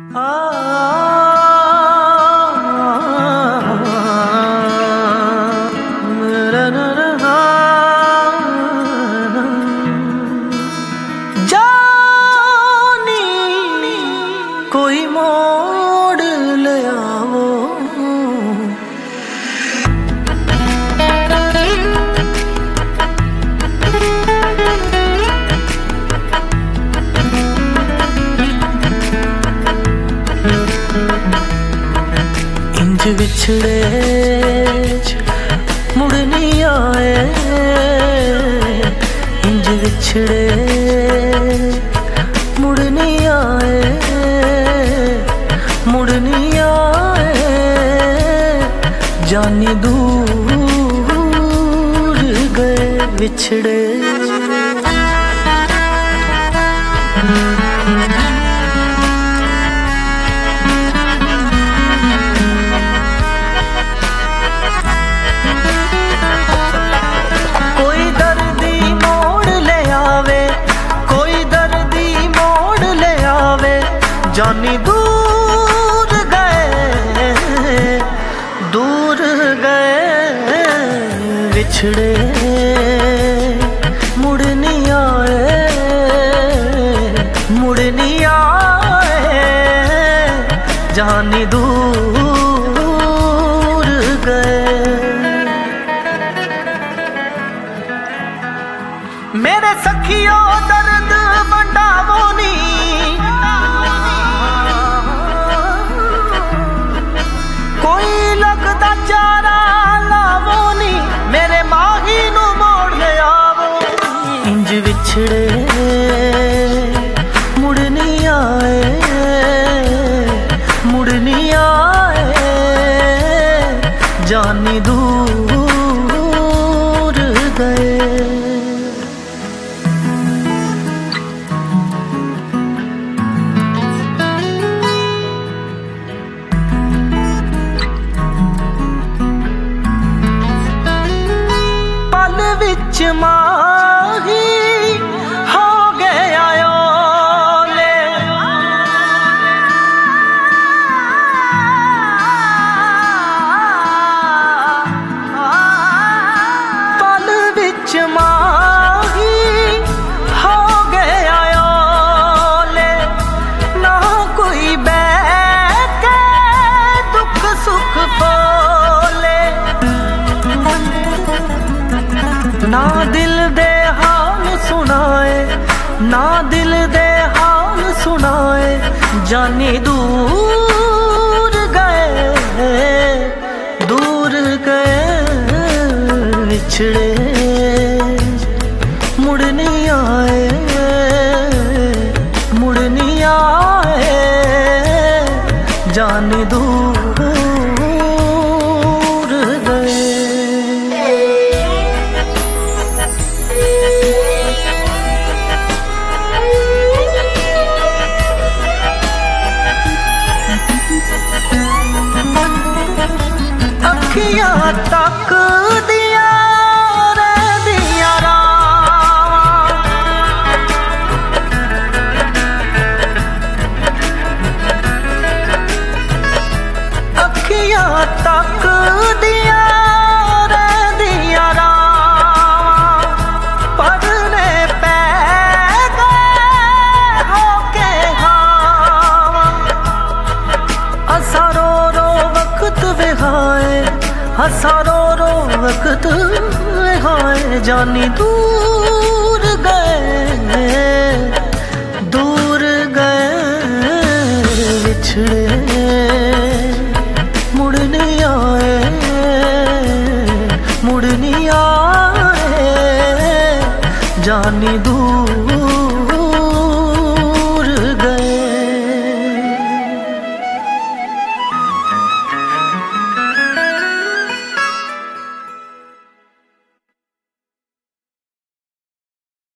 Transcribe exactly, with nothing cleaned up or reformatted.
जानी कोई मोड़ ले आओ, इंज बिछड़े मुड़ नहीं आए, इंज बिछड़े मुड़ नहीं आए, मुड़ नहीं आए, जानी दूर गए बिछड़े। जानी दूर गए, दूर गए बिछड़े, मुड़ नहीं आए, मुड़ नहीं आए, जानी दूर गए। मेरे सखियों दर्द मंडावो नी, कोई लगदा चारा लावो नी, मेरे माही नू मोड़ ले आवो। इंज बिछड़े मुड़ नहीं आए, मुड़ नहीं आए, जानी दूर गए। विच माही हो गया ओले, पल विच माही हो गया ओले, ना कोई बैठे दुख सुख बोले, ना दिल दे हाल सुनाए, ना दिल दे हाल सुनाए, जानी दूर गए, दूर गए बिछड़े, मुड़ नहीं आए, मुड़ नहीं आए, जानी दूर गए। अखियां तक दिया रे दिया रावां, अखियां तक दिया रे दिया रावां, पढ़ने पै गए होके हावां, असां रो रो वक्त विहाए, हसा रो रो वक्त हाय, जानी दूर गए, दूर गए बिछड़े, मुड़ नहीं आए, मुड़ नहीं आए, जानी दूर